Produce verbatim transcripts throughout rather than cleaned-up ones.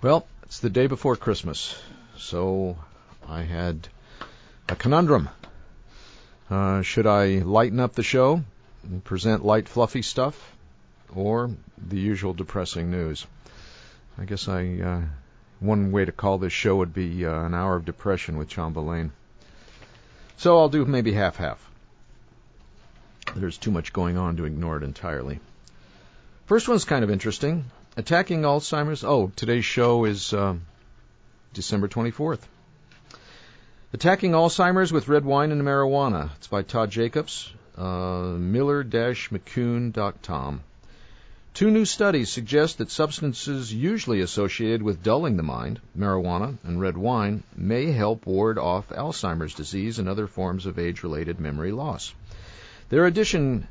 Well, it's the day before Christmas, so I had a conundrum. Uh, should I lighten up the show and present light, fluffy stuff, or the usual depressing news? I guess I uh, one way to call this show would be uh, an hour of depression with Chamberlain. So I'll do maybe half-half. There's too much going on to ignore it entirely. First one's kind of interesting. Attacking Alzheimer's. Oh, today's show is uh, December twenty-fourth. Attacking Alzheimer's with Red Wine and Marijuana. It's by Todd Jacobs, uh, Miller McCune dot com. Two new studies suggest that substances usually associated with dulling the mind, marijuana and red wine, may help ward off Alzheimer's disease and other forms of age-related memory loss. Their addition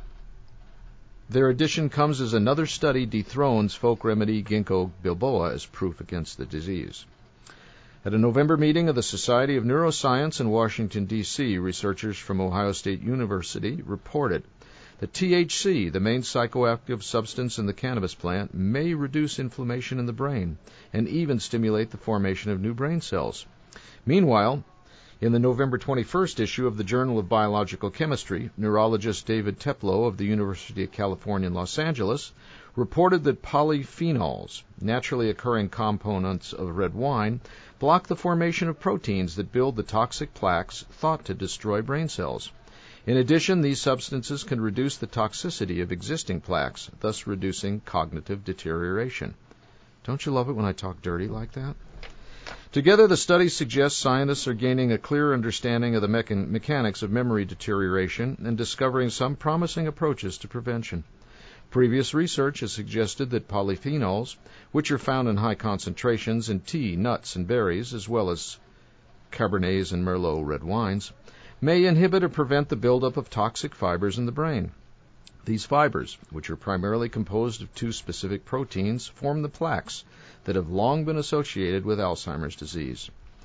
Their addition comes as another study dethrones folk remedy ginkgo biloba as proof against the disease. At a November meeting of the Society of Neuroscience in Washington, D C, researchers from Ohio State University reported that T H C, the main psychoactive substance in the cannabis plant, may reduce inflammation in the brain and even stimulate the formation of new brain cells. Meanwhile, in the November twenty-first issue of the Journal of Biological Chemistry, neurologist David Teplow of the University of California in Los Angeles reported that polyphenols, naturally occurring components of red wine, block the formation of proteins that build the toxic plaques thought to destroy brain cells. In addition, these substances can reduce the toxicity of existing plaques, thus reducing cognitive deterioration. Don't you love it when I talk dirty like that? Together, the studies suggest scientists are gaining a clearer understanding of the mechan- mechanics of memory deterioration and discovering some promising approaches to prevention. Previous research has suggested that polyphenols, which are found in high concentrations in tea, nuts, and berries, as well as Cabernets and Merlot red wines, may inhibit or prevent the buildup of toxic fibers in the brain. These fibers, which are primarily composed of two specific proteins, form the plaques that have long been associated with Alzheimer's disease.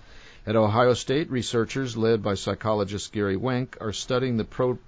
At Ohio State, researchers led by psychologist Gary Wenk are studying the pro-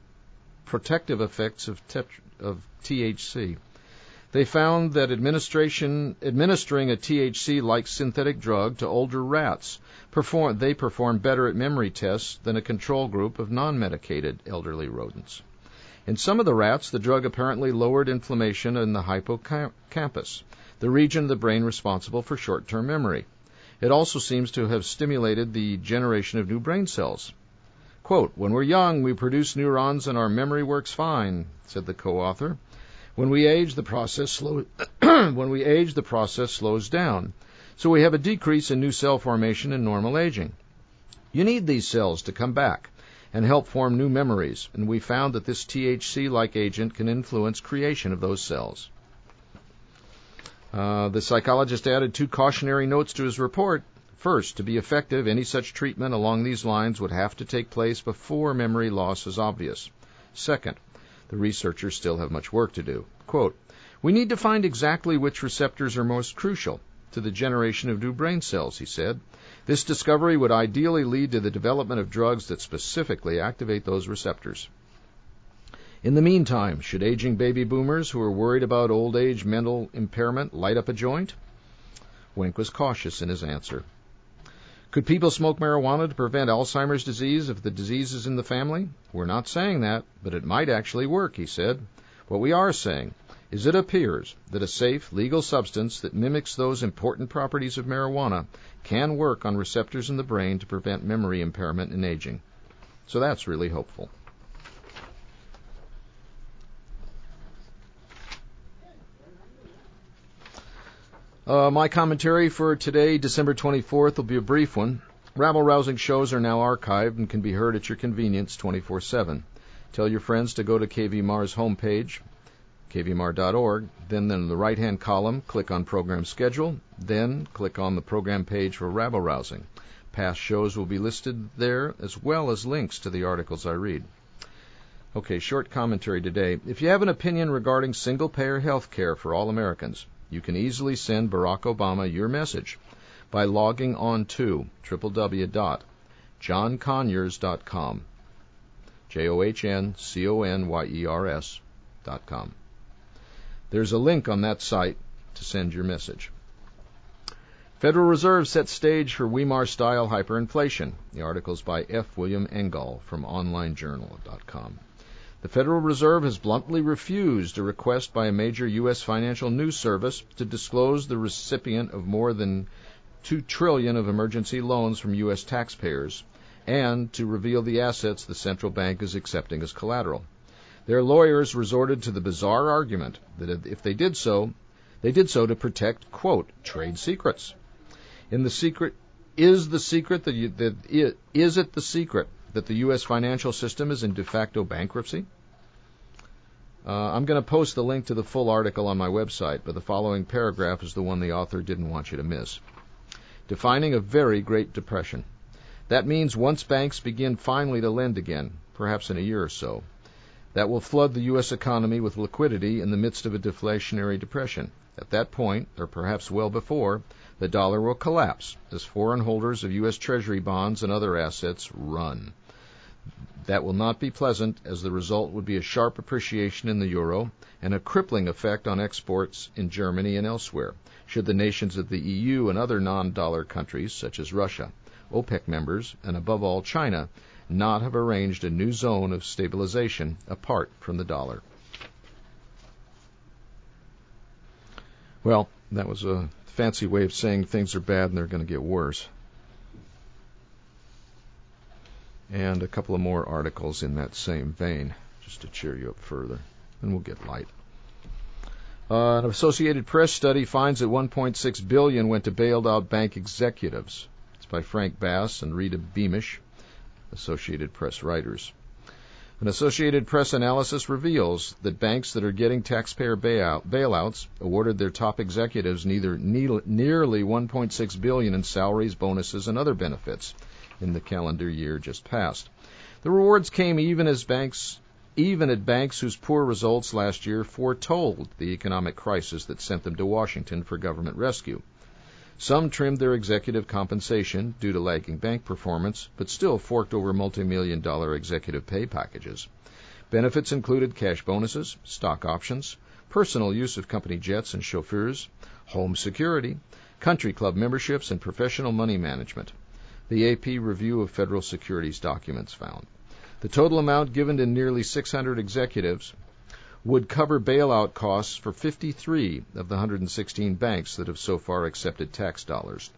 protective effects of, tet- of T H C. They found that administration, administering a T H C-like synthetic drug to older rats, perform, they perform better at memory tests than a control group of non-medicated elderly rodents. In some of the rats, the drug apparently lowered inflammation in the hippocampus, the region of the brain responsible for short-term memory. It also seems to have stimulated the generation of new brain cells. Quote, "When we're young, we produce neurons and our memory works fine," said the co-author. When we age, the process slow when we age, the process slows down. So we have a decrease in new cell formation in normal aging. You need these cells to come back and help form new memories, and we found that this T H C-like agent can influence creation of those cells. Uh, the psychologist added two cautionary notes to his report. First, to be effective, any such treatment along these lines would have to take place before memory loss is obvious. Second, the researchers still have much work to do. Quote, "We need to find exactly which receptors are most crucial to the generation of new brain cells," he said. "This discovery would ideally lead to the development of drugs that specifically activate those receptors." In the meantime, should aging baby boomers who are worried about old age mental impairment light up a joint? Wenk was cautious in his answer. Could people smoke marijuana to prevent Alzheimer's disease if the disease is in the family? We're not saying that, but it might actually work, he said. What we are saying is it appears that a safe, legal substance that mimics those important properties of marijuana can work on receptors in the brain to prevent memory impairment in aging. So that's really hopeful. Uh, my commentary for today, December twenty-fourth, will be a brief one. Rabble-rousing shows are now archived and can be heard at your convenience twenty-four seven. Tell your friends to go to K V M A R's homepage, K V M A R dot org. Then in the right-hand column, click on Program Schedule. Then click on the program page for Rabble-rousing. Past shows will be listed there, as well as links to the articles I read. Okay, short commentary today. If you have an opinion regarding single-payer health care for all Americans, you can easily send Barack Obama your message by logging on to w w w dot john conyers dot com, J O H N C O N Y E R S dot com. There's a link on that site to send your message. Federal Reserve sets stage for Weimar-style hyperinflation. The article is by F. William Engel from online journal dot com. The Federal Reserve has bluntly refused a request by a major U S financial news service to disclose the recipient of more than two trillion dollars of emergency loans from U S taxpayers and to reveal the assets the central bank is accepting as collateral. Their lawyers resorted to the bizarre argument that if they did so, they did so to protect, quote, trade secrets. In the secret, is the secret that, you, that it, is it the secret that the U S financial system is in de facto bankruptcy? Uh, I'm going to post the link to the full article on my website, but the following paragraph is the one the author didn't want you to miss. Defining a very Great Depression. That means once banks begin finally to lend again, perhaps in a year or so, that will flood the U S economy with liquidity in the midst of a deflationary depression. At that point, or perhaps well before, the dollar will collapse as foreign holders of U S Treasury bonds and other assets run. That will not be pleasant, as the result would be a sharp appreciation in the euro and a crippling effect on exports in Germany and elsewhere, should the nations of the E U and other non-dollar countries, such as Russia, OPEC members, and above all China, not have arranged a new zone of stabilization apart from the dollar. Well, that was a fancy way of saying things are bad and they're going to get worse. And a couple of more articles in that same vein, just to cheer you up further, and we'll get light. Uh, an Associated Press study finds that one point six billion dollars went to bailed out bank executives. It's by Frank Bass and Rita Beamish, Associated Press writers. An Associated Press analysis reveals that banks that are getting taxpayer bailout, bailouts awarded their top executives neither ne- nearly one point six billion dollars in salaries, bonuses, and other benefits in the calendar year just passed. The rewards came even as banks, even at banks whose poor results last year foretold the economic crisis that sent them to Washington for government rescue. Some trimmed their executive compensation due to lagging bank performance, but still forked over multi-million dollar executive pay packages. Benefits included cash bonuses, stock options, personal use of company jets and chauffeurs, home security, country club memberships, and professional money management. The A P review of federal securities documents found. The total amount given to nearly six hundred executives would cover bailout costs for fifty-three of the one hundred sixteen banks that have so far accepted tax dollars.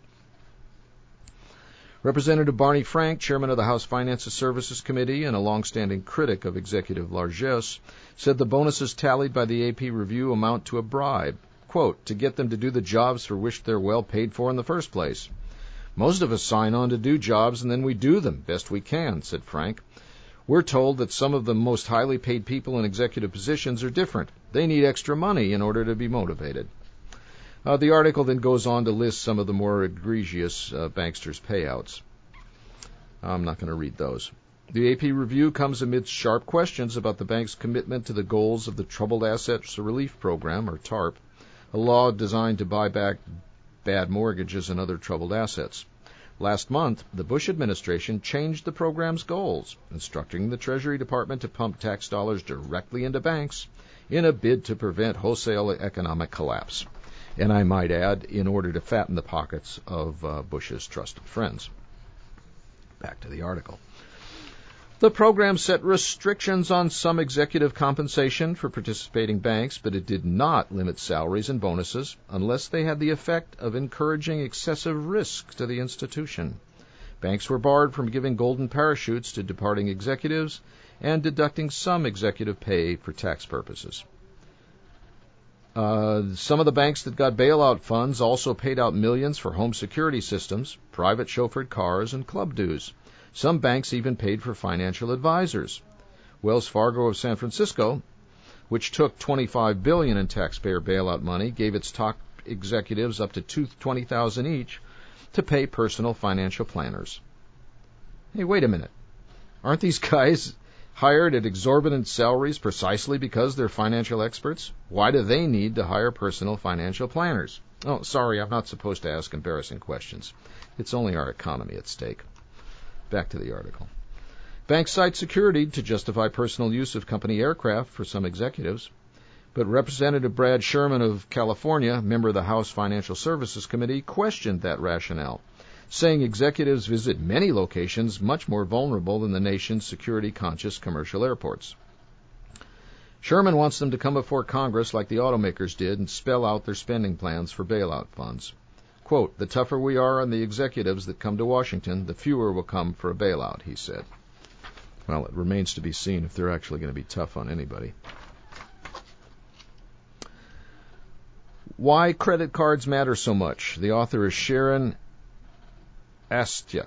Representative Barney Frank, chairman of the House Finance Services Committee and a longstanding critic of executive largesse, said the bonuses tallied by the A P review amount to a bribe, quote, to get them to do the jobs for which they're well paid for in the first place. Most of us sign on to do jobs and then we do them best we can, said Frank. We're told that some of the most highly paid people in executive positions are different. They need extra money in order to be motivated. Uh, the article then goes on to list some of the more egregious uh, banksters' payouts. I'm not going to read those. The A P review comes amidst sharp questions about the bank's commitment to the goals of the Troubled Assets Relief Program, or TARP, a law designed to buy back bad mortgages and other troubled assets. Last month, the Bush administration changed the program's goals, instructing the Treasury Department to pump tax dollars directly into banks in a bid to prevent wholesale economic collapse. And I might add, in order to fatten the pockets of uh, Bush's trusted friends. Back to the article. The program set restrictions on some executive compensation for participating banks, but it did not limit salaries and bonuses unless they had the effect of encouraging excessive risk to the institution. Banks were barred from giving golden parachutes to departing executives and deducting some executive pay for tax purposes. Uh, some of the banks that got bailout funds also paid out millions for home security systems, private chauffeured cars, and club dues. Some banks even paid for financial advisors. Wells Fargo of San Francisco, which took twenty-five billion dollars in taxpayer bailout money, gave its top executives up to twenty thousand dollars each to pay personal financial planners. Hey, wait a minute. Aren't these guys hired at exorbitant salaries precisely because they're financial experts? Why do they need to hire personal financial planners? Oh, sorry, I'm not supposed to ask embarrassing questions. It's only our economy at stake. Back to the article. Banks cite security to justify personal use of company aircraft for some executives. But Representative Brad Sherman of California, member of the House Financial Services Committee, questioned that rationale, saying executives visit many locations much more vulnerable than the nation's security-conscious commercial airports. Sherman wants them to come before Congress like the automakers did and spell out their spending plans for bailout funds. Quote, "The tougher we are on the executives that come to Washington, the fewer will come for a bailout," he said. Well, it remains to be seen if they're actually going to be tough on anybody. Why Credit Cards Matter So Much. The author is Sharon Astyuk,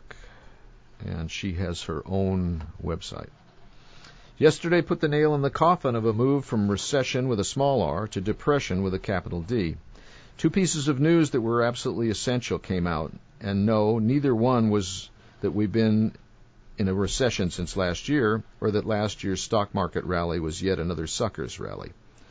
and she has her own website. Yesterday put the nail in the coffin of a move from recession with a small r to depression with a capital D. Two pieces of news that were absolutely essential came out, and no, neither one was that we've been in a recession since last year, or that last year's stock market rally was yet another sucker's rally.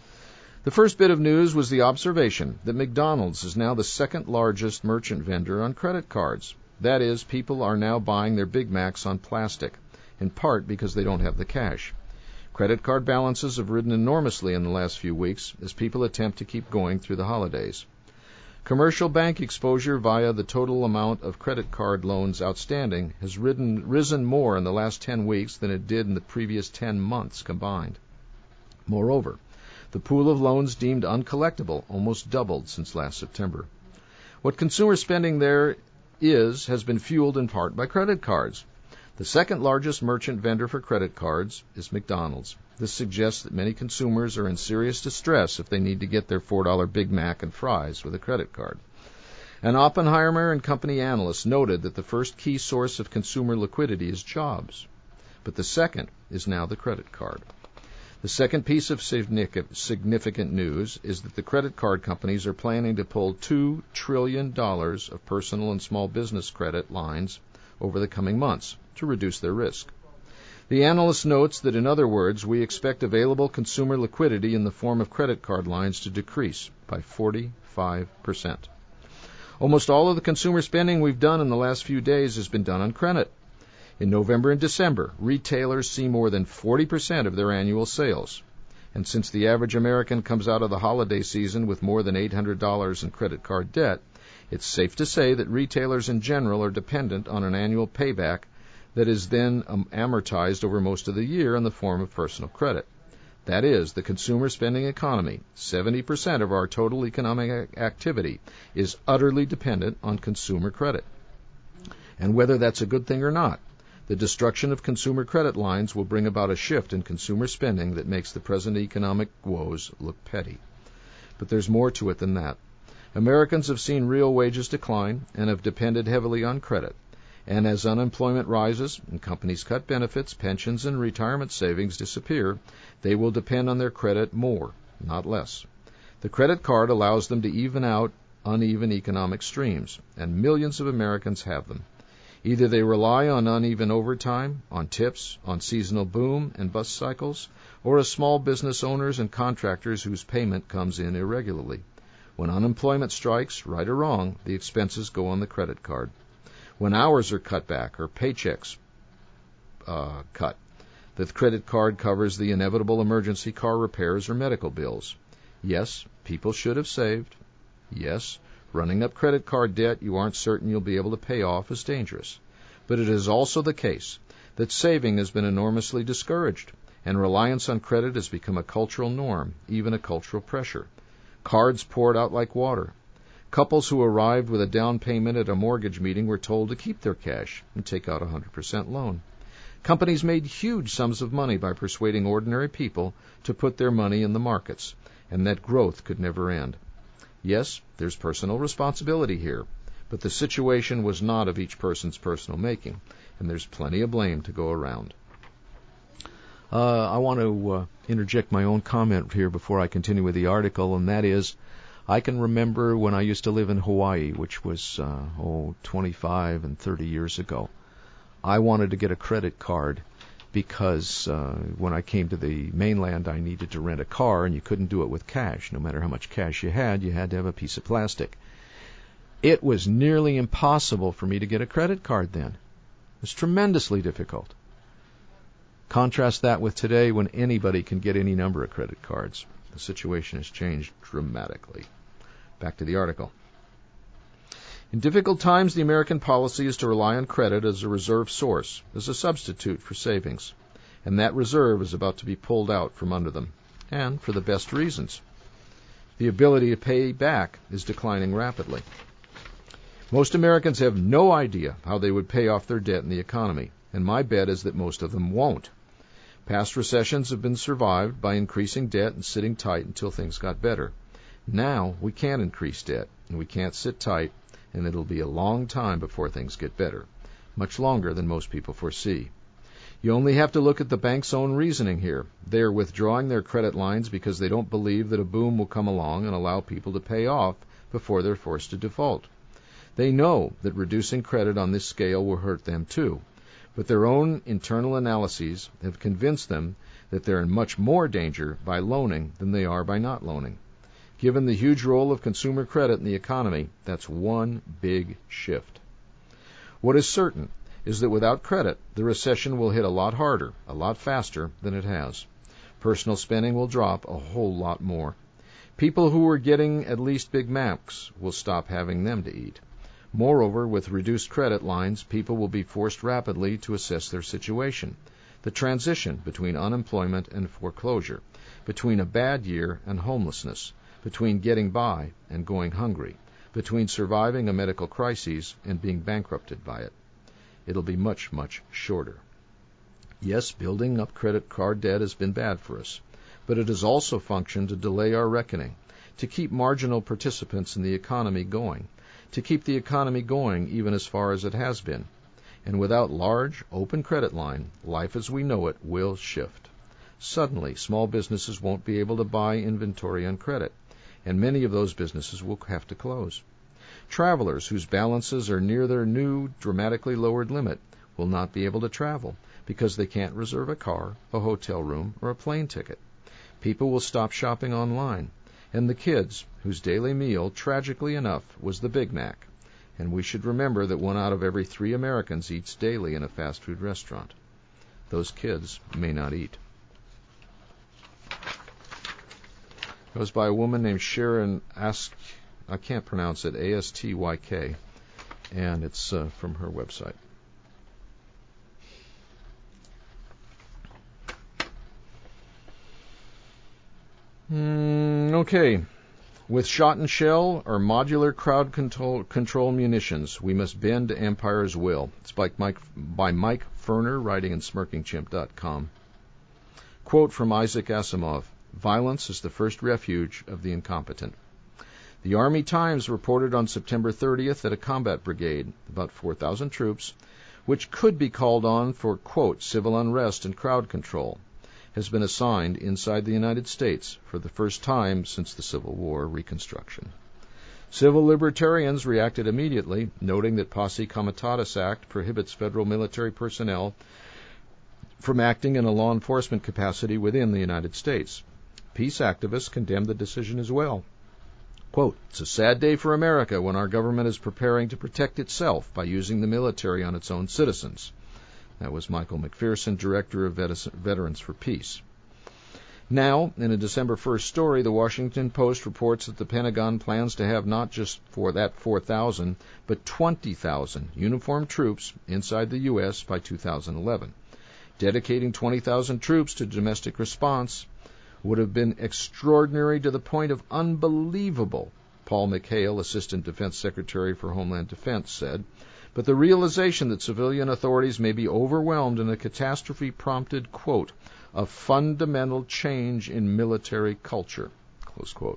The first bit of news was the observation that McDonald's is now the second largest merchant vendor on credit cards. That is, people are now buying their Big Macs on plastic, in part because they don't have the cash. Credit card balances have risen enormously in the last few weeks as people attempt to keep going through the holidays. Commercial bank exposure via the total amount of credit card loans outstanding has risen, risen more in the last ten weeks than it did in the previous ten months combined. Moreover, the pool of loans deemed uncollectible almost doubled since last September. What consumer spending there is has been fueled in part by credit cards. The second largest merchant vendor for credit cards is McDonald's. This suggests that many consumers are in serious distress if they need to get their four dollar Big Mac and fries with a credit card. An Oppenheimer and Company analyst noted that the first key source of consumer liquidity is jobs, but the second is now the credit card. The second piece of significant news is that the credit card companies are planning to pull two trillion dollars of personal and small business credit lines over the coming months to reduce their risk. The analyst notes that, in other words, we expect available consumer liquidity in the form of credit card lines to decrease by forty-five percent. Almost all of the consumer spending we've done in the last few days has been done on credit. In November and December, retailers see more than forty percent of their annual sales. And since the average American comes out of the holiday season with more than eight hundred dollars in credit card debt, it's safe to say that retailers in general are dependent on an annual payback that is then um, amortized over most of the year in the form of personal credit. That is, the consumer spending economy, seventy percent of our total economic activity, is utterly dependent on consumer credit. And whether that's a good thing or not, the destruction of consumer credit lines will bring about a shift in consumer spending that makes the present economic woes look petty. But there's more to it than that. Americans have seen real wages decline and have depended heavily on credit. And as unemployment rises and companies cut benefits, pensions, and retirement savings disappear, they will depend on their credit more, not less. The credit card allows them to even out uneven economic streams, and millions of Americans have them. Either they rely on uneven overtime, on tips, on seasonal boom and bust cycles, or as small business owners and contractors whose payment comes in irregularly. When unemployment strikes, right or wrong, the expenses go on the credit card. When hours are cut back or paychecks uh, cut, the credit card covers the inevitable emergency car repairs or medical bills. Yes, people should have saved. Yes, running up credit card debt you aren't certain you'll be able to pay off is dangerous. But it is also the case that saving has been enormously discouraged, and reliance on credit has become a cultural norm, even a cultural pressure. Cards poured out like water. Couples who arrived with a down payment at a mortgage meeting were told to keep their cash and take out a one hundred percent loan. Companies made huge sums of money by persuading ordinary people to put their money in the markets, and that growth could never end. Yes, there's personal responsibility here, but the situation was not of each person's personal making, and there's plenty of blame to go around. Uh, I want to uh, interject my own comment here before I continue with the article, and that is, I can remember when I used to live in Hawaii, which was, uh, oh, twenty-five and thirty years ago. I wanted to get a credit card because uh, when I came to the mainland, I needed to rent a car, and you couldn't do it with cash. No matter how much cash you had, you had to have a piece of plastic. It was nearly impossible for me to get a credit card then. It was tremendously difficult. Contrast that with today when anybody can get any number of credit cards. The situation has changed dramatically. Back to the article. In difficult times, the American policy is to rely on credit as a reserve source, as a substitute for savings. And that reserve is about to be pulled out from under them, and for the best reasons. The ability to pay back is declining rapidly. Most Americans have no idea how they would pay off their debt in the economy, and my bet is that most of them won't. Past recessions have been survived by increasing debt and sitting tight until things got better. Now we can't increase debt, and we can't sit tight, and it'll be a long time before things get better, much longer than most people foresee. You only have to look at the bank's own reasoning here. They are withdrawing their credit lines because they don't believe that a boom will come along and allow people to pay off before they're forced to default. They know that reducing credit on this scale will hurt them too, but their own internal analyses have convinced them that they're in much more danger by loaning than they are by not loaning. Given the huge role of consumer credit in the economy, that's one big shift. What is certain is that without credit, the recession will hit a lot harder, a lot faster than it has. Personal spending will drop a whole lot more. People who were getting at least Big Macs will stop having them to eat. Moreover, with reduced credit lines, people will be forced rapidly to assess their situation. The transition between unemployment and foreclosure, between a bad year and homelessness, between getting by and going hungry, between surviving a medical crisis and being bankrupted by it. It'll be much, much shorter. Yes, building up credit card debt has been bad for us, but it has also functioned to delay our reckoning, to keep marginal participants in the economy going, to keep the economy going even as far as it has been. And without large, open credit line, life as we know it will shift. Suddenly, small businesses won't be able to buy inventory on credit, and many of those businesses will have to close. Travelers whose balances are near their new, dramatically lowered limit will not be able to travel because they can't reserve a car, a hotel room, or a plane ticket. People will stop shopping online, and the kids, whose daily meal, tragically enough, was the Big Mac, and we should remember that one out of every three Americans eats daily in a fast food restaurant. Those kids may not eat. It was by a woman named Sharon Ask. I can't pronounce it, A S T Y K, and it's uh, from her website. Mm, okay. With shot and shell or modular crowd control, control munitions, we must bend to empire's will. It's by Mike, by Mike Ferner, writing in smirking chimp dot com. Quote from Isaac Asimov, "Violence is the first refuge of the incompetent." The Army Times reported on September thirtieth that a combat brigade, about four thousand troops, which could be called on for, quote, civil unrest and crowd control, has been assigned inside the United States for the first time since the Civil War reconstruction. Civil libertarians reacted immediately, noting that Posse Comitatus Act prohibits federal military personnel from acting in a law enforcement capacity within the United States. Peace activists condemned the decision as well. Quote, "It's a sad day for America when our government is preparing to protect itself by using the military on its own citizens." That was Michael McPherson, Director of Veterans for Peace. Now, in a December first story, the Washington Post reports that the Pentagon plans to have not just for that four thousand, but twenty thousand uniformed troops inside the U S by two thousand eleven. Dedicating twenty thousand troops to domestic response would have been extraordinary to the point of unbelievable, Paul McHale, Assistant Defense Secretary for Homeland Defense, said. But the realization that civilian authorities may be overwhelmed in a catastrophe prompted, quote, "a fundamental change in military culture," close quote.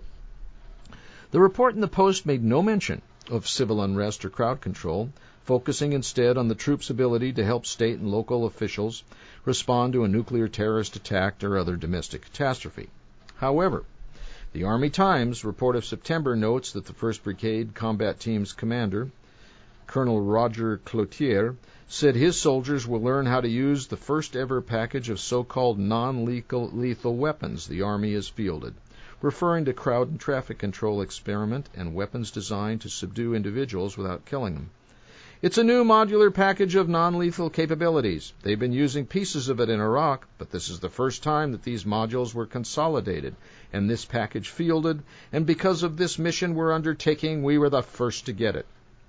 The report in the Post made no mention of civil unrest or crowd control, focusing instead on the troops' ability to help state and local officials respond to a nuclear terrorist attack or other domestic catastrophe. However, the Army Times report of September notes that the first Brigade Combat Team's commander, Colonel Roger Cloutier, said his soldiers will learn how to use the first ever package of so-called non-lethal lethal weapons the Army has fielded, referring to crowd and traffic control experiment and weapons designed to subdue individuals without killing them. It's a new modular package of non-lethal capabilities. They've been using pieces of it in Iraq, but this is the first time that these modules were consolidated and this package fielded, and because of this mission we're undertaking, we were the first to get it.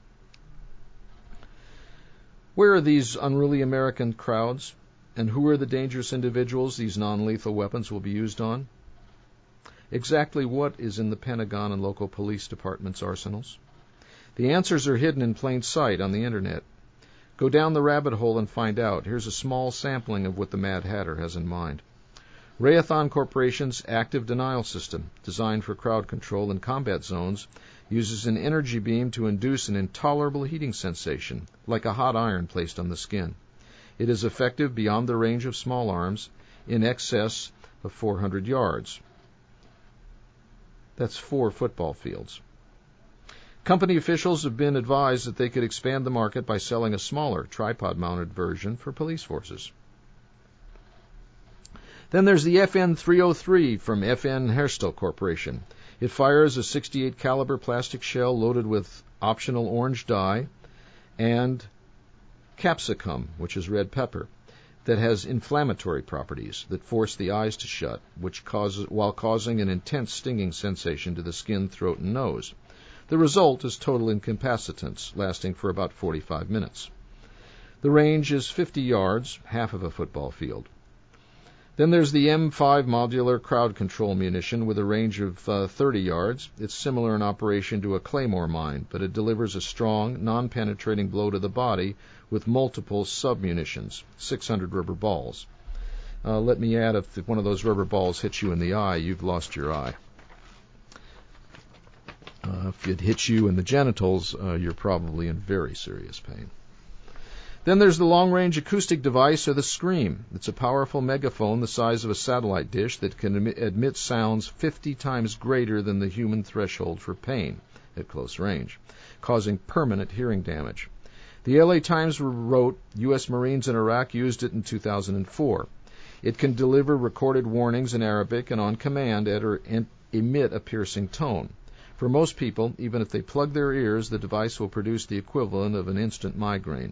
Where are these unruly American crowds, and who are the dangerous individuals these non-lethal weapons will be used on? Exactly what is in the Pentagon and local police departments' arsenals? The answers are hidden in plain sight on the Internet. Go down the rabbit hole and find out. Here's a small sampling of what the Mad Hatter has in mind. Raytheon Corporation's active denial system, designed for crowd control in combat zones, uses an energy beam to induce an intolerable heating sensation, like a hot iron placed on the skin. It is effective beyond the range of small arms, in excess of four hundred yards. That's four football fields. Company officials have been advised that they could expand the market by selling a smaller, tripod-mounted version for police forces. Then there's the F N three oh three from F N Herstal Corporation. It fires a sixty-eight caliber plastic shell loaded with optional orange dye and capsicum, which is red pepper, that has inflammatory properties that force the eyes to shut, which causes, while causing an intense stinging sensation to the skin, throat, and nose. The result is total incapacitance, lasting for about forty-five minutes. The range is fifty yards, half of a football field. Then there's the M five modular crowd control munition with a range of uh, thirty yards. It's similar in operation to a claymore mine, but it delivers a strong, non-penetrating blow to the body with multiple sub-munitions, six hundred rubber balls. Uh, let me add, if one of those rubber balls hits you in the eye, you've lost your eye. Uh, if it hits you in the genitals, uh, you're probably in very serious pain. Then there's the long-range acoustic device, or the Scream. It's a powerful megaphone the size of a satellite dish that can emit, emit sounds fifty times greater than the human threshold for pain at close range, causing permanent hearing damage. The L A Times wrote U S Marines in Iraq used it in two thousand four. It can deliver recorded warnings in Arabic and on command emit a piercing tone. For most people, even if they plug their ears, the device will produce the equivalent of an instant migraine.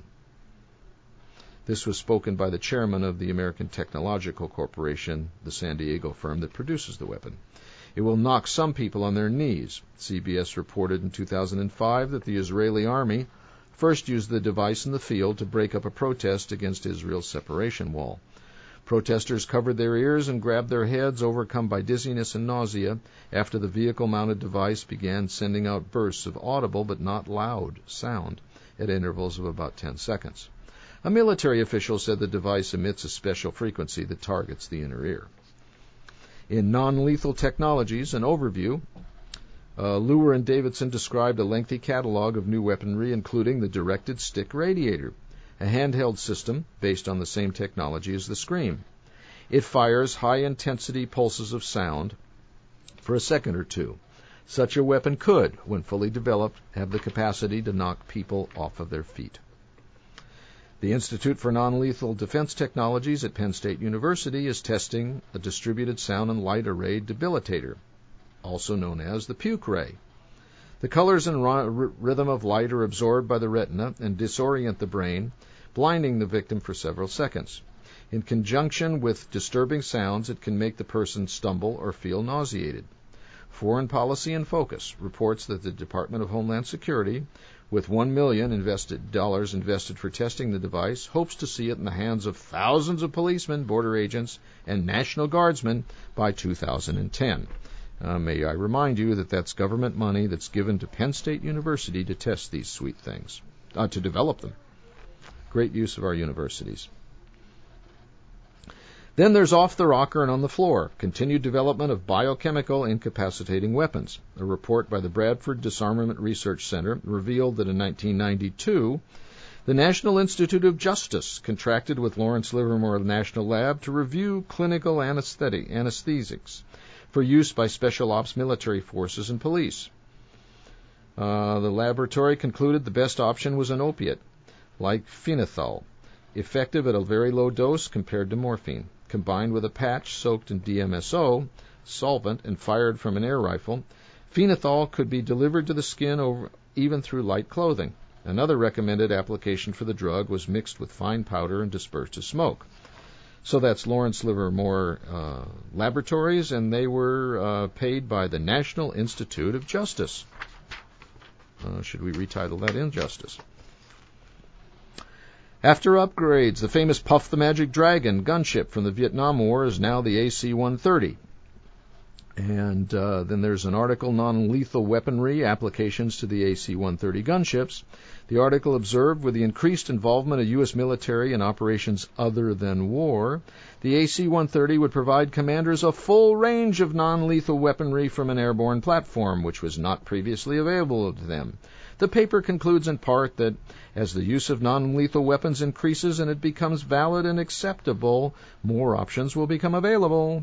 This was spoken by the chairman of the American Technological Corporation, the San Diego firm that produces the weapon. It will knock some people on their knees. C B S reported in two thousand five that the Israeli army first used the device in the field to break up a protest against Israel's separation wall. Protesters covered their ears and grabbed their heads, overcome by dizziness and nausea, after the vehicle-mounted device began sending out bursts of audible but not loud sound at intervals of about ten seconds. A military official said the device emits a special frequency that targets the inner ear. In non-lethal technologies, an overview, uh, Luer and Davidson described a lengthy catalog of new weaponry, including the directed stick radiator, a handheld system based on the same technology as the Scream. It fires high-intensity pulses of sound for a second or two. Such a weapon could, when fully developed, have the capacity to knock people off of their feet. The Institute for Non-Lethal Defense Technologies at Penn State University is testing a distributed sound and light array debilitator, also known as the puke ray. The colors and r- rhythm of light are absorbed by the retina and disorient the brain, blinding the victim for several seconds. In conjunction with disturbing sounds, it can make the person stumble or feel nauseated. Foreign Policy in Focus reports that the Department of Homeland Security, with one million dollars invested, dollars invested for testing the device, hopes to see it in the hands of thousands of policemen, border agents, and National Guardsmen by two thousand ten. Uh, may I remind you that that's government money that's given to Penn State University to test these sweet things, uh, to develop them. Great use of our universities. Then there's off the rocker and on the floor, continued development of biochemical incapacitating weapons. A report by the Bradford Disarmament Research Center revealed that in nineteen ninety-two, the National Institute of Justice contracted with Lawrence Livermore National Lab to review clinical anesthetic, anesthesics for use by special ops military forces and police. Uh, the laboratory concluded the best option was an opiate, like phenethol, effective at a very low dose compared to morphine. Combined with a patch soaked in D M S O solvent and fired from an air rifle, phenethol could be delivered to the skin over, even through light clothing. Another recommended application for the drug was mixed with fine powder and dispersed as smoke. So that's Lawrence Livermore uh, Laboratories, and they were uh, paid by the National Institute of Justice. Uh, should we retitle that Injustice? After upgrades, the famous Puff the Magic Dragon gunship from the Vietnam War is now the A C one thirty. And uh, then there's an article, Non-Lethal Weaponry, Applications to the A C one thirty Gunships. The article observed, with the increased involvement of U S military in operations other than war, the A C one thirty would provide commanders a full range of non-lethal weaponry from an airborne platform, which was not previously available to them. The paper concludes in part that as the use of non-lethal weapons increases and it becomes valid and acceptable, more options will become available.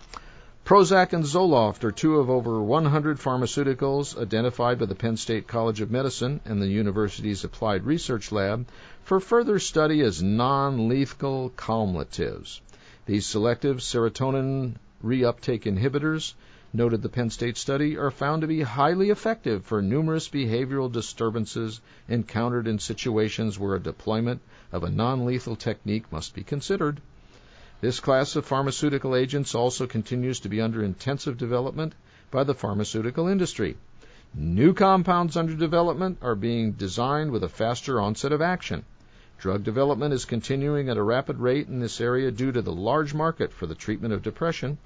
Prozac and Zoloft are two of over one hundred pharmaceuticals identified by the Penn State College of Medicine and the university's Applied Research Lab for further study as non-lethal calmatives. These selective serotonin reuptake inhibitors, noted the Penn State study, are found to be highly effective for numerous behavioral disturbances encountered in situations where a deployment of a non-lethal technique must be considered. This class of pharmaceutical agents also continues to be under intensive development by the pharmaceutical industry. New compounds under development are being designed with a faster onset of action. Drug development is continuing at a rapid rate in this area due to the large market for the treatment of depression.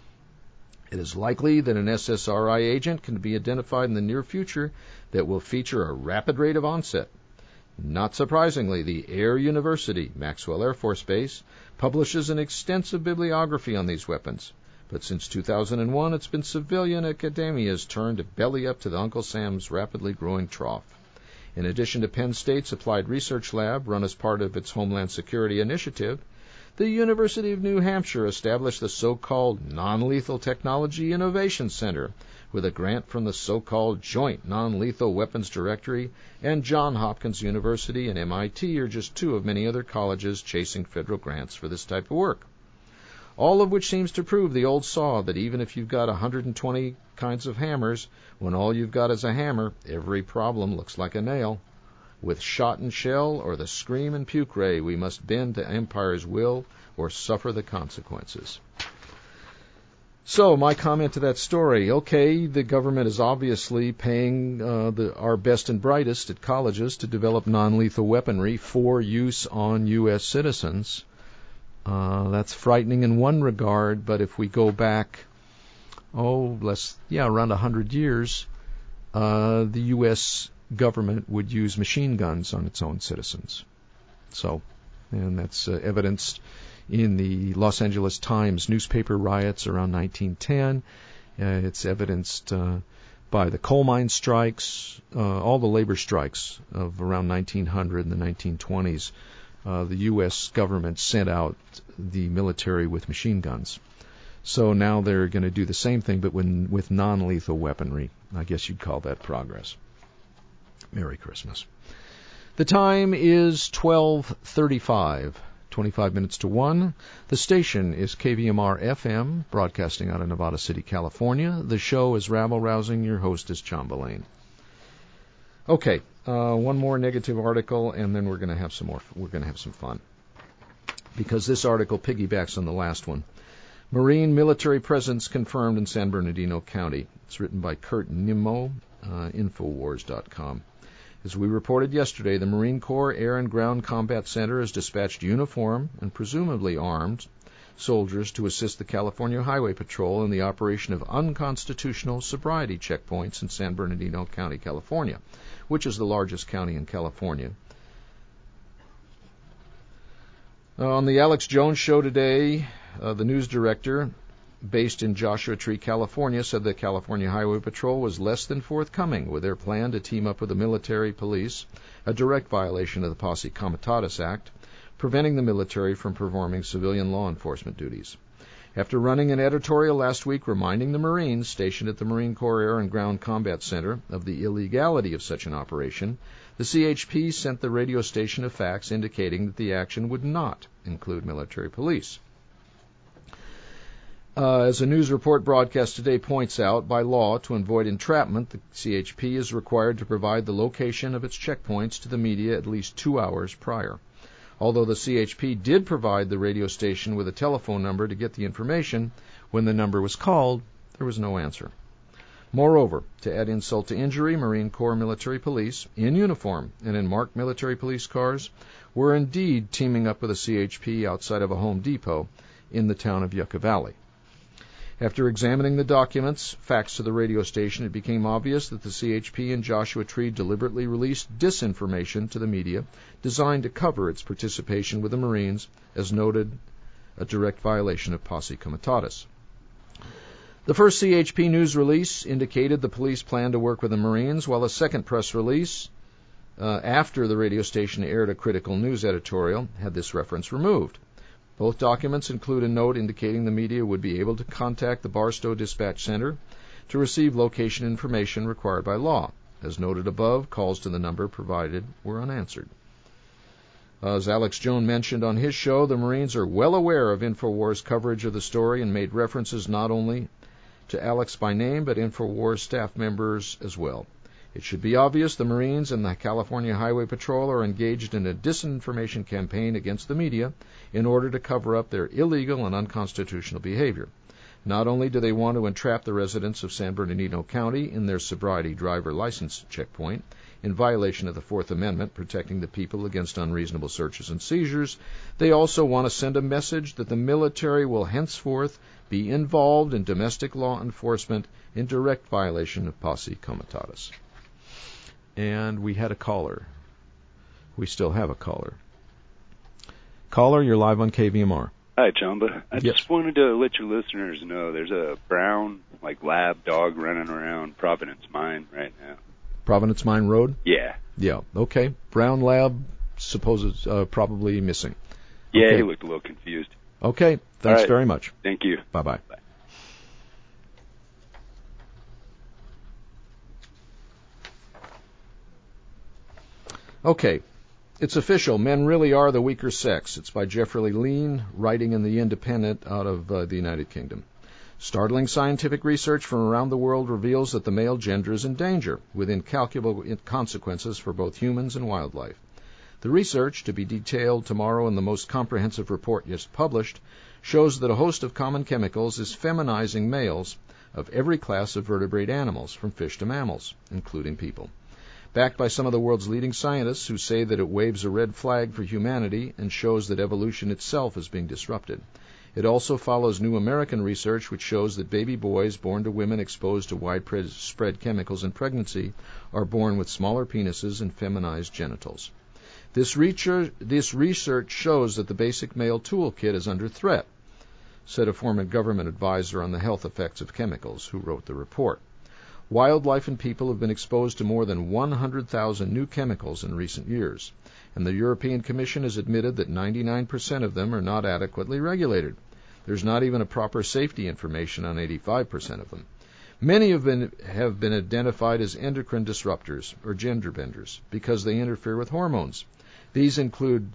It is likely that an S S R I agent can be identified in the near future that will feature a rapid rate of onset. Not surprisingly, the Air University, Maxwell Air Force Base, publishes an extensive bibliography on these weapons. But since two thousand one, it's been civilian academia's turn to belly up to the Uncle Sam's rapidly growing trough. In addition to Penn State's Applied Research Lab, run as part of its Homeland Security Initiative, the University of New Hampshire established the so-called Non-Lethal Technology Innovation Center with a grant from the so-called Joint Non-Lethal Weapons Directory, and Johns Hopkins University and M I T are just two of many other colleges chasing federal grants for this type of work. All of which seems to prove the old saw that even if you've got one hundred twenty kinds of hammers, when all you've got is a hammer, every problem looks like a nail. With shot and shell or the scream and puke ray, we must bend to empire's will or suffer the consequences. So, my comment to that story, okay, the government is obviously paying uh, the, our best and brightest at colleges to develop non-lethal weaponry for use on U S citizens. Uh, that's frightening in one regard, but if we go back, oh, less, yeah, around one hundred years, uh, the U S government would use machine guns on its own citizens. So, and that's uh, evidenced in the Los Angeles Times newspaper riots around nineteen ten. Uh, it's evidenced uh, by the coal mine strikes, uh, all the labor strikes of around nineteen hundred and the nineteen twenties. Uh, the U S government sent out the military with machine guns. So now they're going to do the same thing, but when, with non-lethal weaponry. I guess you'd call that progress. Merry Christmas. The time is twelve thirty-five. twenty-five minutes to one. The station is K V M R F M, broadcasting out of Nevada City, California. The show is Rabble Rousing. Your host is John Belane. Okay, uh, one more negative article, and then we're going to have some more. We're going to have some fun, because this article piggybacks on the last one. Marine military presence confirmed in San Bernardino County. It's written by Kurt Nimmo, uh, Infowars dot com. As we reported yesterday, the Marine Corps Air and Ground Combat Center has dispatched uniformed and presumably armed soldiers to assist the California Highway Patrol in the operation of unconstitutional sobriety checkpoints in San Bernardino County, California, which is the largest county in California. Uh, on the Alex Jones Show today, uh, the news director, based in Joshua Tree, California, said the California Highway Patrol was less than forthcoming with their plan to team up with the military police, a direct violation of the Posse Comitatus Act, preventing the military from performing civilian law enforcement duties. After running an editorial last week reminding the Marines stationed at the Marine Corps Air and Ground Combat Center of the illegality of such an operation, the C H P sent the radio station a fax indicating that the action would not include military police. Uh, as a news report broadcast today points out, by law, to avoid entrapment, the C H P is required to provide the location of its checkpoints to the media at least two hours prior. Although the C H P did provide the radio station with a telephone number to get the information, when the number was called, there was no answer. Moreover, to add insult to injury, Marine Corps military police, in uniform and in marked military police cars, were indeed teaming up with the C H P outside of a Home Depot in the town of Yucca Valley. After examining the documents faxed to the radio station, it became obvious that the C H P and Joshua Tree deliberately released disinformation to the media designed to cover its participation with the Marines, as noted, a direct violation of Posse Comitatus. The first C H P news release indicated the police planned to work with the Marines, while a second press release, uh, after the radio station aired a critical news editorial, had this reference removed. Both documents include a note indicating the media would be able to contact the Barstow Dispatch Center to receive location information required by law. As noted above, calls to the number provided were unanswered. As Alex Jones mentioned on his show, the Marines are well aware of InfoWars' coverage of the story and made references not only to Alex by name, but InfoWars staff members as well. It should be obvious the Marines and the California Highway Patrol are engaged in a disinformation campaign against the media in order to cover up their illegal and unconstitutional behavior. Not only do they want to entrap the residents of San Bernardino County in their sobriety driver license checkpoint, in violation of the Fourth Amendment protecting the people against unreasonable searches and seizures, they also want to send a message that the military will henceforth be involved in domestic law enforcement in direct violation of Posse Comitatus. And we had a caller. We still have a caller. Caller, you're live on K V M R. Hi, Chamba. I yes. just wanted to let your listeners know there's a brown, like, lab dog running around Providence Mine right now. Providence Mine Road? Yeah. Yeah, okay. Brown lab, supposes uh, probably missing. Yeah, okay. He looked a little confused. Okay, thanks right. very much. Thank you. Bye-bye. Bye. Okay, it's official. Men really are the weaker sex. It's by Jeffrey Lean, writing in The Independent out of uh, the United Kingdom. Startling scientific research from around the world reveals that the male gender is in danger, with incalculable consequences for both humans and wildlife. The research, to be detailed tomorrow in the most comprehensive report just published, shows that a host of common chemicals is feminizing males of every class of vertebrate animals, from fish to mammals, including people. Backed by some of the world's leading scientists who say that it waves a red flag for humanity and shows that evolution itself is being disrupted. It also follows new American research which shows that baby boys born to women exposed to widespread chemicals in pregnancy are born with smaller penises and feminized genitals. This research, this research shows that the basic male toolkit is under threat, said a former government advisor on the health effects of chemicals who wrote the report. Wildlife and people have been exposed to more than one hundred thousand new chemicals in recent years, and the European Commission has admitted that ninety-nine percent of them are not adequately regulated. There's not even a proper safety information on eighty-five percent of them. Many have been, have been identified as endocrine disruptors, or gender benders, because they interfere with hormones. These include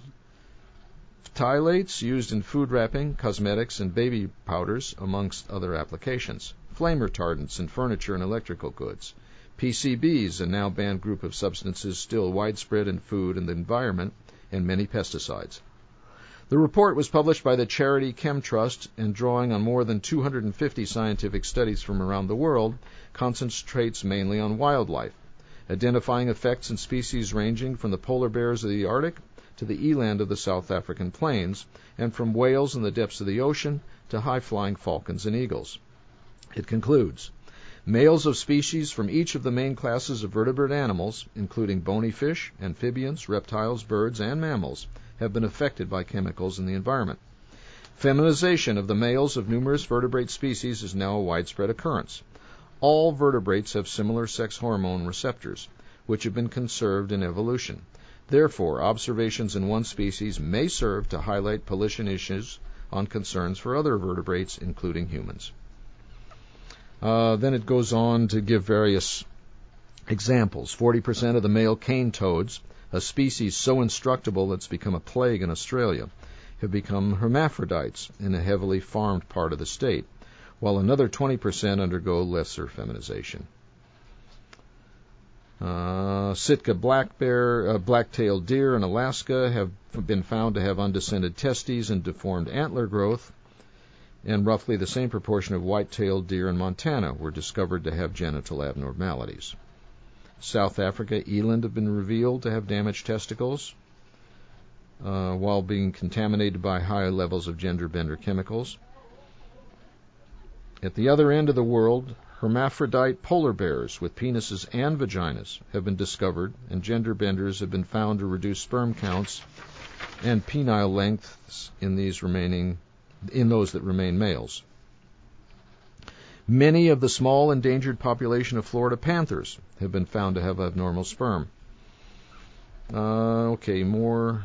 phthalates used in food wrapping, cosmetics, and baby powders, amongst other applications. Flame retardants in furniture and electrical goods. P C Bs, a now banned group of substances still widespread in food and the environment, and many pesticides. The report was published by the charity ChemTrust and, drawing on more than two hundred fifty scientific studies from around the world, concentrates mainly on wildlife, identifying effects in species ranging from the polar bears of the Arctic to the eland of the South African plains, and from whales in the depths of the ocean to high-flying falcons and eagles. It concludes, males of species from each of the main classes of vertebrate animals, including bony fish, amphibians, reptiles, birds, and mammals, have been affected by chemicals in the environment. Feminization of the males of numerous vertebrate species is now a widespread occurrence. All vertebrates have similar sex hormone receptors, which have been conserved in evolution. Therefore, observations in one species may serve to highlight pollution issues on concerns for other vertebrates, including humans. Uh, then it goes on to give various examples. forty percent of the male cane toads, a species so instructable it's become a plague in Australia, have become hermaphrodites in a heavily farmed part of the state. while another twenty percent undergo lesser feminization. Uh, Sitka black bear, uh, black-tailed deer in Alaska have been found to have undescended testes and deformed antler growth, and roughly the same proportion of white-tailed deer in Montana were discovered to have genital abnormalities. South Africa eland have been revealed to have damaged testicles uh, while being contaminated by high levels of gender bender chemicals. At the other end of the world, hermaphrodite polar bears with penises and vaginas have been discovered, and gender benders have been found to reduce sperm counts and penile lengths in these remaining in those that remain males. Many of the small endangered population of Florida panthers have been found to have abnormal sperm. Uh, okay, more.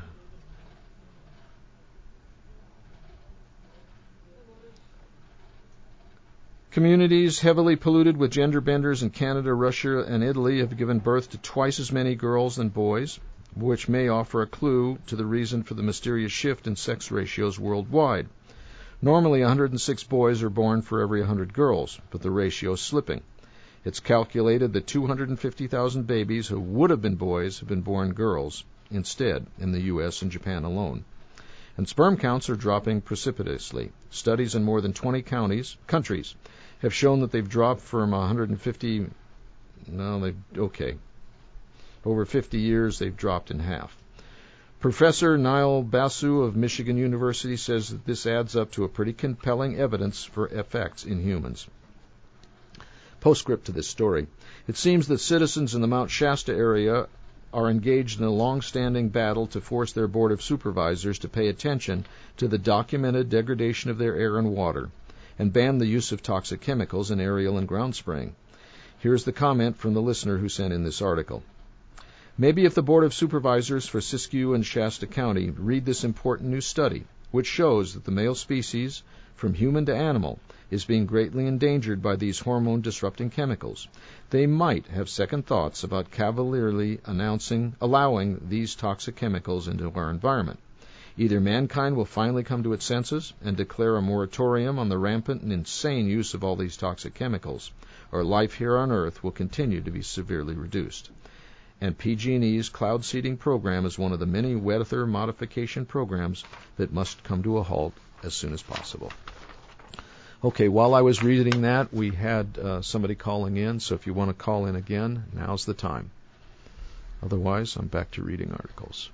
Communities heavily polluted with gender benders in Canada, Russia, and Italy have given birth to twice as many girls than boys, which may offer a clue to the reason for the mysterious shift in sex ratios worldwide. Normally, one hundred six boys are born for every one hundred girls, but the ratio is slipping. It's calculated that two hundred fifty thousand babies who would have been boys have been born girls instead in the U S and Japan alone. And sperm counts are dropping precipitously. Studies in more than twenty counties, countries have shown that they've dropped from one hundred fifty, no, they okay, over fifty years they've dropped in half. Professor Niall Basu of Michigan University says that this adds up to a pretty compelling evidence for effects in humans. Postscript to this story. It seems that citizens in the Mount Shasta area are engaged in a long-standing battle to force their Board of Supervisors to pay attention to the documented degradation of their air and water and ban the use of toxic chemicals in aerial and ground spraying. Here's the comment from the listener who sent in this article. Maybe if the Board of Supervisors for Siskiyou and Shasta County read this important new study, which shows that the male species, from human to animal, is being greatly endangered by these hormone-disrupting chemicals, they might have second thoughts about cavalierly announcing, allowing these toxic chemicals into our environment. Either mankind will finally come to its senses and declare a moratorium on the rampant and insane use of all these toxic chemicals, or life here on Earth will continue to be severely reduced. And P G and E's cloud seeding program is one of the many weather modification programs that must come to a halt as soon as possible. Okay, while I was reading that, we had uh, somebody calling in, so if you want to call in again, now's the time. Otherwise, I'm back to reading articles.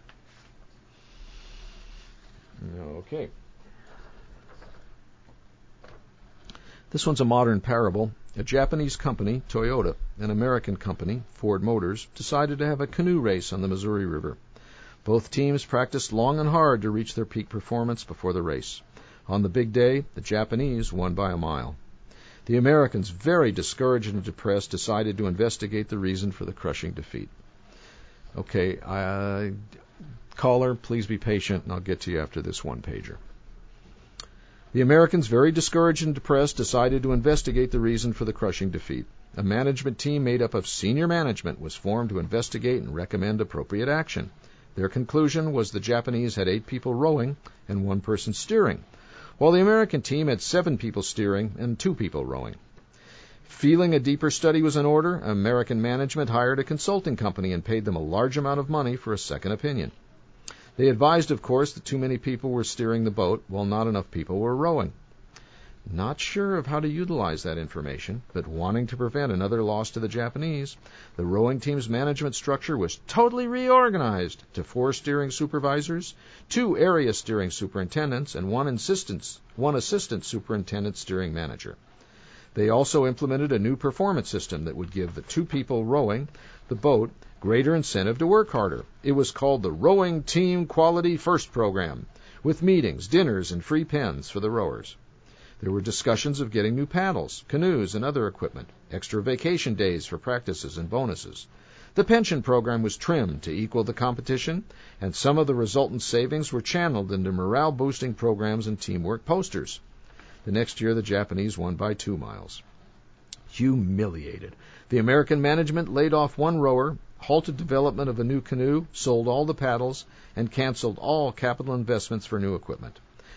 Okay. This one's a modern parable. A Japanese company, Toyota, an American company, Ford Motors, decided to have a canoe race on the Missouri River. Both teams practiced long and hard to reach their peak performance before the race. On the big day, the Japanese won by a mile. The Americans, very discouraged and depressed, decided to investigate the reason for the crushing defeat. Okay, uh, caller, please be patient, and I'll get to you after this one-pager. The Americans, very discouraged and depressed, decided to investigate the reason for the crushing defeat. A management team made up of senior management was formed to investigate and recommend appropriate action. Their conclusion was the Japanese had eight people rowing and one person steering, while the American team had seven people steering and two people rowing. Feeling a deeper study was in order, American management hired a consulting company and paid them a large amount of money for a second opinion. They advised, of course, that too many people were steering the boat while not enough people were rowing. Not sure of how to utilize that information, but wanting to prevent another loss to the Japanese, the rowing team's management structure was totally reorganized to four steering supervisors, two area steering superintendents, and one assistant, one assistant superintendent steering manager. They also implemented a new performance system that would give the two people rowing the boat greater incentive to work harder. It was called the Rowing Team Quality First Program, with meetings, dinners, and free pens for the rowers. There were discussions of getting new paddles, canoes, and other equipment, extra vacation days for practices and bonuses. The pension program was trimmed to equal the competition, and some of the resultant savings were channeled into morale-boosting programs and teamwork posters. The next year, the Japanese won by two miles. Humiliated, the American management laid off one rower, halted development of a new canoe, sold all the paddles, and canceled all capital investments for new equipment.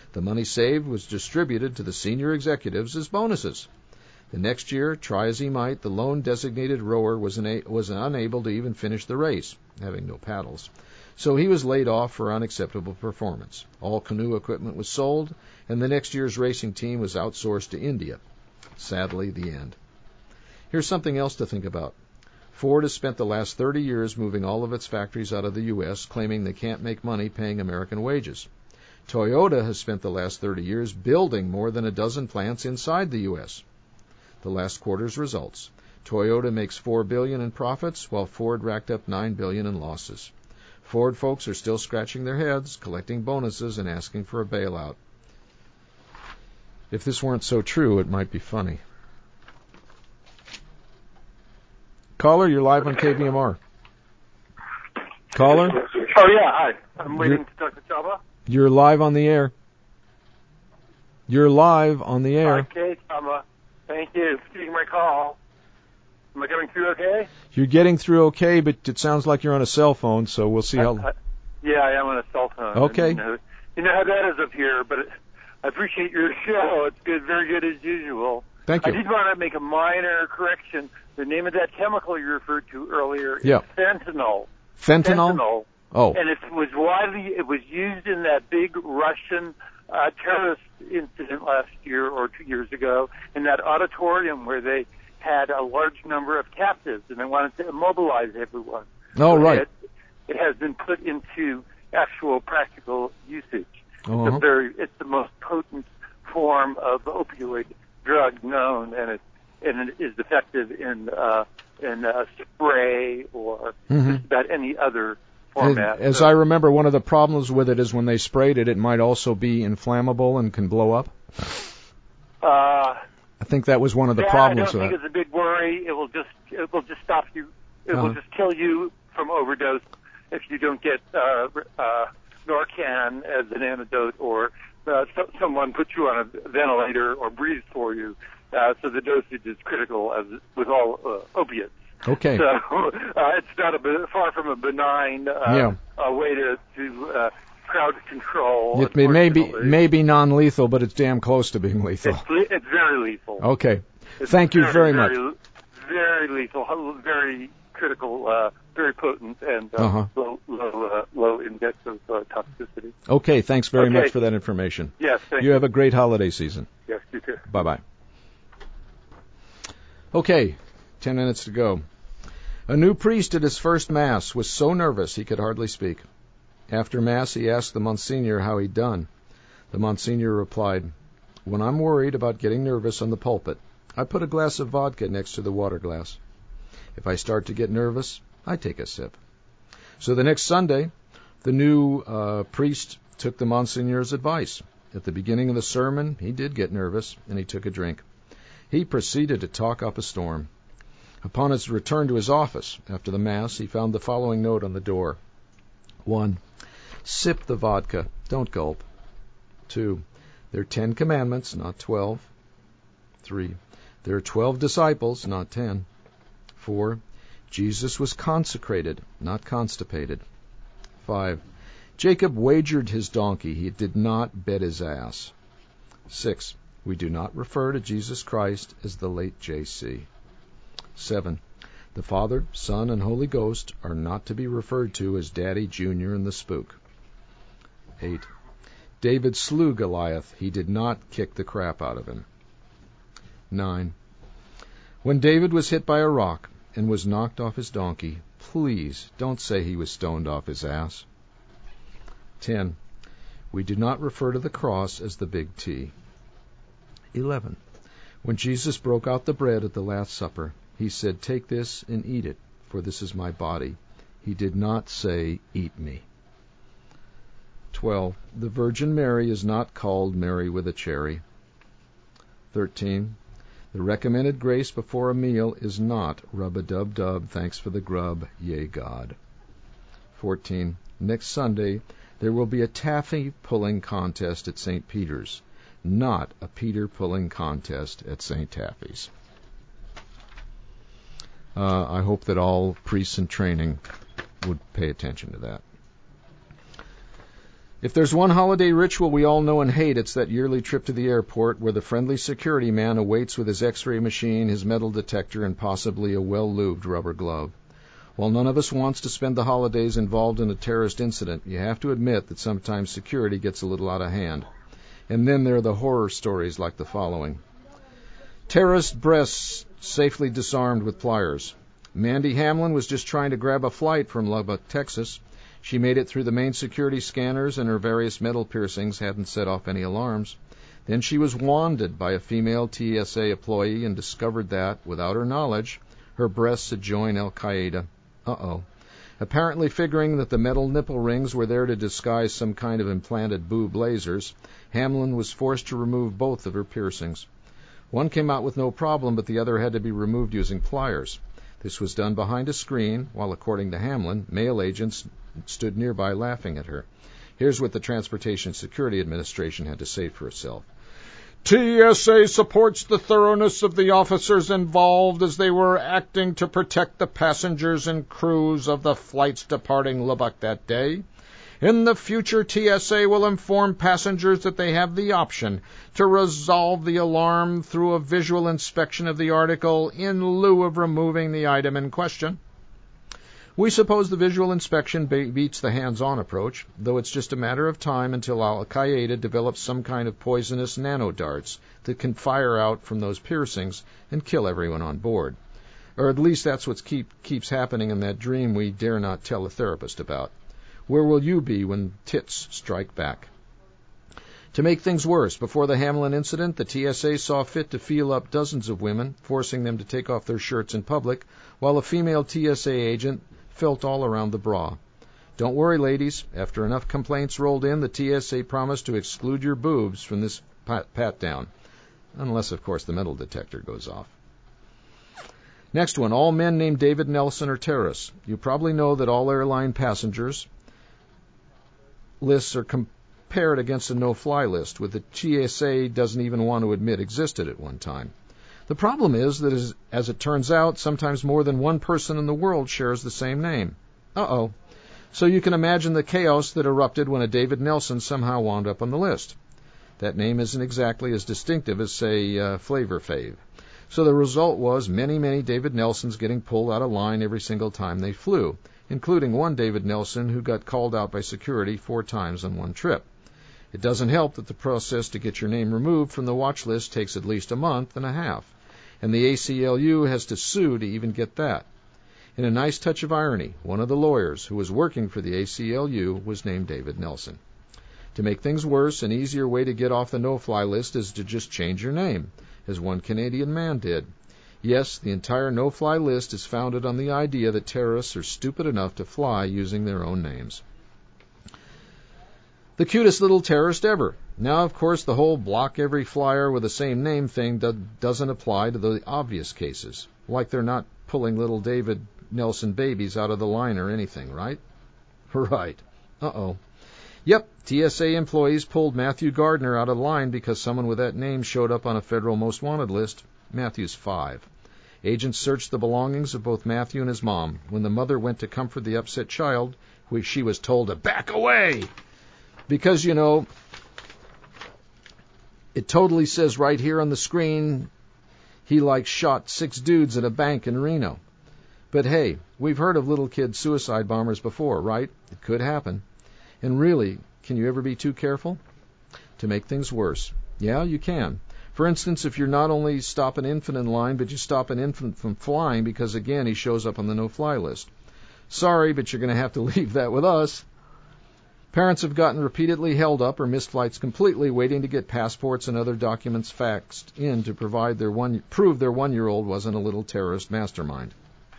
The money saved was distributed to the senior executives as bonuses. The next year, try as he might, the lone designated rower was, una- was unable to even finish the race, having no paddles. So he was laid off for unacceptable performance. All canoe equipment was sold, and the next year's racing team was outsourced to India. Sadly, the end. Here's something else to think about. Ford has spent the last thirty years moving all of its factories out of the U S, claiming they can't make money paying American wages. Toyota has spent the last thirty years building more than a dozen plants inside the U S. The last quarter's results. Toyota makes four billion dollars in profits, while Ford racked up nine billion dollars in losses. Ford folks are still scratching their heads, collecting bonuses, and asking for a bailout. If this weren't so true, it might be funny. Caller, you're live on K B M R. Caller? Oh, yeah, hi. I'm waiting You're, to talk to Chaba. You're live on the air. You're live on the air. Okay, Chaba. Thank you for taking my call. Am I coming through okay? You're getting through okay, but it sounds like you're on a cell phone, so we'll see I, how... I, yeah, I am on a cell phone. Okay. And, you know, you know how that is up here, but it, I appreciate your show. It's good, very good as usual. Thank you. I did want to make a minor correction. The name of that chemical you referred to earlier is Yeah. fentanyl. Fentanyl? Fentanyl. Oh. And it was widely, it was used in that big Russian uh, terrorist incident last year or two years ago in that auditorium where they had a large number of captives and they wanted to immobilize everyone. Oh, so right. It, it has been put into actual practical usage. Uh-huh. It's a very, it's the most potent form of opioid drug known, and it and it is effective in uh, in uh, spray or Mm-hmm. just about any other As, format. as so, I remember, one of the problems with it is when they sprayed it, it might also be inflammable and can blow up. uh, I think that was one of the that problems I don't with think it. it's a big worry. It will just it will just stop you. It Uh-huh. will just kill you from overdose if you don't get uh, uh, Narcan as an antidote, or uh, so, someone puts you on a ventilator or breathes for you. Uh, so the dosage is critical, as with all uh, opiates. Okay. So uh, it's not a be- far from a benign uh, Yeah. uh, way to to uh, crowd control. It may, may, be, unfortunately. may be non-lethal, but it's damn close to being lethal. It's, le- it's very lethal. Okay. It's Thank you very, very much. Very lethal, very critical, uh, very potent, and uh, Uh-huh. low, low, uh, low index of uh, toxicity. Okay, thanks very Okay. much for that information. Yes, thank You have a great holiday season. Yes, you too. Bye-bye. Okay, ten minutes to go. A new priest at his first Mass was so nervous he could hardly speak. After Mass, he asked the Monsignor how he'd done. The Monsignor replied, "When I'm worried about getting nervous on the pulpit, I put a glass of vodka next to the water glass. If I start to get nervous, I take a sip." So the next Sunday, the new uh, priest took the Monsignor's advice. At the beginning of the sermon, he did get nervous, and he took a drink. He proceeded to talk up a storm. Upon his return to his office after the Mass, he found the following note on the door. One, sip the vodka, don't gulp. Two, there are ten commandments, not twelve. Three, there are twelve disciples, not ten. Four, Jesus was consecrated, not constipated. Five, Jacob wagered his donkey, he did not bet his ass. Six, we do not refer to Jesus Christ as the late J C Seven, the Father, Son, and Holy Ghost are not to be referred to as Daddy, Junior, and the Spook. Eight, David slew Goliath. He did not kick the crap out of him. Nine, when David was hit by a rock and was knocked off his donkey, please don't say he was stoned off his ass. Ten, we do not refer to the cross as the big T. Eleven, when Jesus broke out the bread at the Last Supper, he said, "Take this and eat it, for this is my body." He did not say, "Eat me." Twelve, the Virgin Mary is not called Mary with a cherry. Thirteen, the recommended grace before a meal is not rub-a-dub-dub, thanks for the grub, yea God. Fourteen, next Sunday there will be a taffy pulling contest at Saint Peter's, not a Peter pulling contest at Saint Taffy's. Uh, I hope that all priests in training would pay attention to that. If there's one holiday ritual we all know and hate, it's that yearly trip to the airport where the friendly security man awaits with his x-ray machine, his metal detector, and possibly a well-lubed rubber glove. While none of us wants to spend the holidays involved in a terrorist incident, you have to admit that sometimes security gets a little out of hand. And then there are the horror stories like the following. Terrorist breasts safely disarmed with pliers. Mandy Hamlin was just trying to grab a flight from Lubbock, Texas. She made it through the main security scanners, and her various metal piercings hadn't set off any alarms. Then she was wanded by a female T S A employee and discovered that, without her knowledge, her breasts had joined Al-Qaeda. Uh-oh. Apparently figuring that the metal nipple rings were there to disguise some kind of implanted boob lasers, Hamlin was forced to remove both of her piercings. One came out with no problem, but the other had to be removed using pliers. This was done behind a screen, while, according to Hamlin, male agents stood nearby laughing at her. Here's what the Transportation Security Administration had to say for itself. T S A supports the thoroughness of the officers involved as they were acting to protect the passengers and crews of the flights departing Lubbock that day. In the future, T S A will inform passengers that they have the option to resolve the alarm through a visual inspection of the article in lieu of removing the item in question. We suppose the visual inspection be- beats the hands-on approach, though it's just a matter of time until Al-Qaeda develops some kind of poisonous nanodarts that can fire out from those piercings and kill everyone on board. Or at least that's what keep, keeps happening in that dream we dare not tell a therapist about. Where will you be when tits strike back? To make things worse, before the Hamlin incident, the T S A saw fit to feel up dozens of women, forcing them to take off their shirts in public, while a female T S A agent felt all around the bra. Don't worry, ladies. After enough complaints rolled in, the T S A promised to exclude your boobs from this pat, pat down. Unless, of course, the metal detector goes off. Next one. All men named David Nelson are terrorists. You probably know that all airline passengers lists are compared against a no-fly list, which the T S A doesn't even want to admit existed at one time. The problem is that, as, as it turns out, sometimes more than one person in the world shares the same name. Uh-oh. So you can imagine the chaos that erupted when a David Nelson somehow wound up on the list. That name isn't exactly as distinctive as, say, uh, Flavor Fave. So the result was many, many David Nelsons getting pulled out of line every single time they flew, including one David Nelson who got called out by security four times on one trip. It doesn't help that the process to get your name removed from the watch list takes at least a month and a half, and the A C L U has to sue to even get that. In a nice touch of irony, one of the lawyers who was working for the A C L U was named David Nelson. To make things worse, an easier way to get off the no-fly list is to just change your name, as one Canadian man did. Yes, the entire no-fly list is founded on the idea that terrorists are stupid enough to fly using their own names. The cutest little terrorist ever. Now, of course, the whole block every flyer with the same name thing do- doesn't apply to the obvious cases, like they're not pulling little David Nelson babies out of the line or anything, right? Right. Uh-oh. Yep, T S A employees pulled Matthew Gardner out of line because someone with that name showed up on a federal most wanted list. Matthew's five. Agents searched the belongings of both Matthew and his mom. When the mother went to comfort the upset child, she was told to back away. Because, you know, it totally says right here on the screen, he like shot six dudes at a bank in Reno. But hey, we've heard of little kid suicide bombers before, right? It could happen. And really, can you ever be too careful? To make things worse. Yeah, you can. For instance, if you're not only stop an infant in line, but you stop an infant from flying because, again, he shows up on the no-fly list. Sorry, but you're going to have to leave that with us. Parents have gotten repeatedly held up or missed flights completely, waiting to get passports and other documents faxed in to provide their one, prove their one-year-old wasn't a little terrorist mastermind.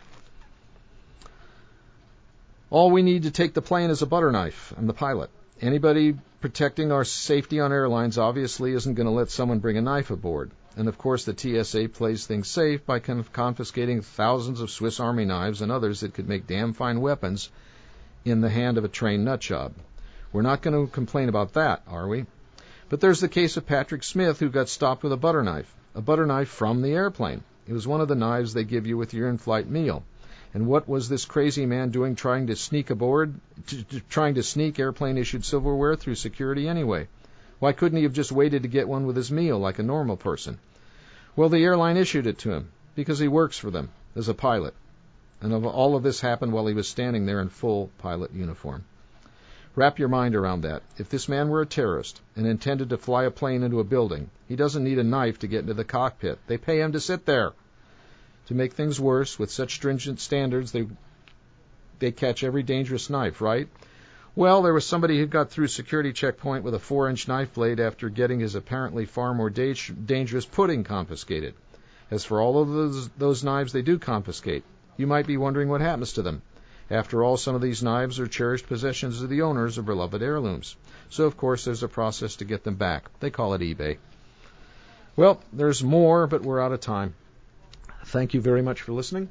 All we need to take the plane is a butter knife. I'm the pilot. Anybody protecting our safety on airlines obviously isn't going to let someone bring a knife aboard. And, of course, the T S A plays things safe by confiscating thousands of Swiss Army knives and others that could make damn fine weapons in the hand of a trained nutjob. We're not going to complain about that, are we? But there's the case of Patrick Smith, who got stopped with a butter knife, a butter knife from the airplane. It was one of the knives they give you with your in-flight meal. And what was this crazy man doing trying to sneak aboard, t- t- trying to sneak airplane-issued silverware through security anyway? Why couldn't he have just waited to get one with his meal like a normal person? Well, the airline issued it to him because he works for them as a pilot. And all of this happened while he was standing there in full pilot uniform. Wrap your mind around that. If this man were a terrorist and intended to fly a plane into a building, he doesn't need a knife to get into the cockpit. They pay him to sit there. To make things worse, with such stringent standards, they they catch every dangerous knife, right? Well, there was somebody who got through security checkpoint with a four-inch knife blade after getting his apparently far more da- dangerous pudding confiscated. As for all of those, those knives they do confiscate, you might be wondering what happens to them. After all, some of these knives are cherished possessions of the owners of beloved heirlooms. So, of course, there's a process to get them back. They call it eBay. Well, there's more, but we're out of time. Thank you very much for listening.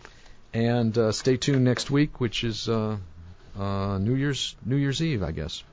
And uh, stay tuned next week, which is uh, uh, New Year's New Year's Eve, I guess.